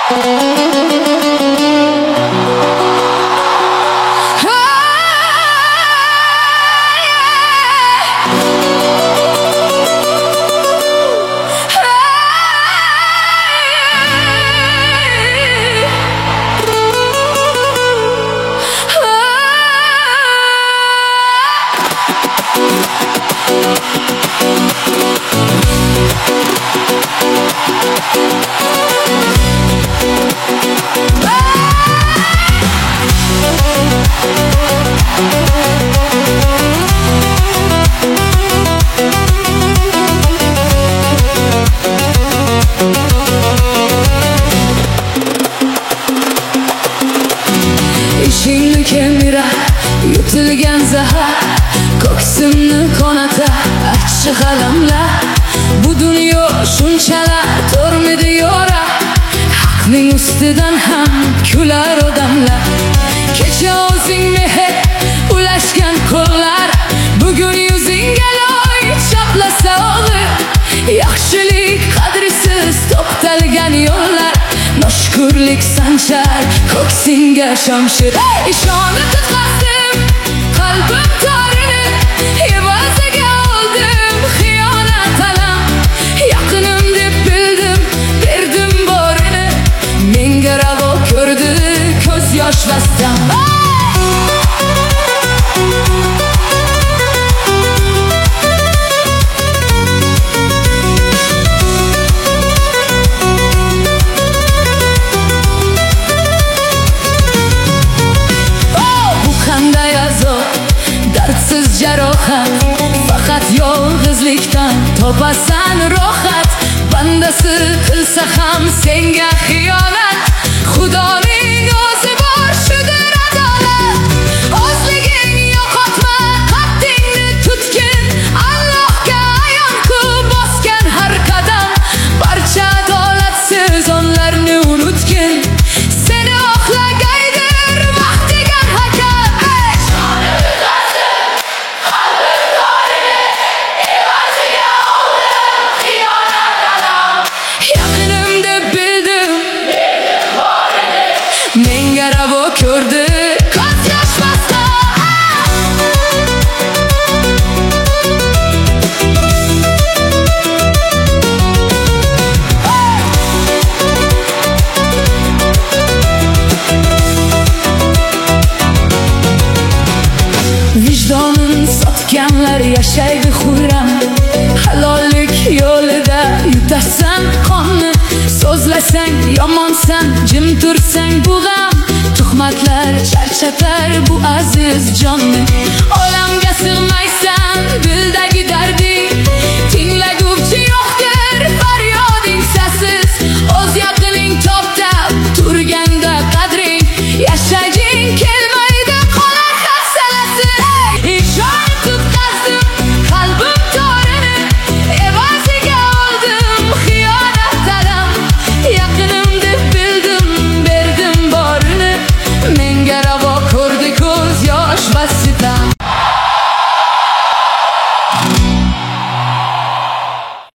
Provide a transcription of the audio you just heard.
İşingni kemirar, yutilgan zahar, ko'ksimni qo'natar achchiq alamlar. Bu dunyo shunchalar to'rmidi yo'rar, haqning ustidan ham kular odamlar. Kecha o'zing mehr ulashgan qo'llar, bugun yuzingga loy chaplasa o'g'il. Yaxshilik qadrisiz to'xtalgan yo'llar, noshkurlik sanchar ko'ksingga shamshir. Ishonni tutqazdim qalbim torini, evaziga oldim xiyonat alam. Yaqinim deb bildim, berdim borini, menga ravo ko'rdi ko'z yoshlasdan. Dardsiz jarohat, faqat yolg'izlikdan topasan rohat. Bandasi qilsa ham senga xiyonat, Xudoning o'zi bor shudir adolat. O'zliging yo'qotma, qaddingni tutgin, Allohga ayonku bosgan har qadam. Barcha adolatsiz onlarni unutgin, seni oqlagaydir vaqt degan hakam. Menga ravo ko'rdi ko'z yoshmasdan. Vijdonin sotganlar yashaydi xurram, halollik yo'lida yutasan qonni. So'zlasang yomonsan, jim tursang bu g'am, tuhmatlar charchatar bu aziz jonni. Olamga sig'maysan, dildagi darding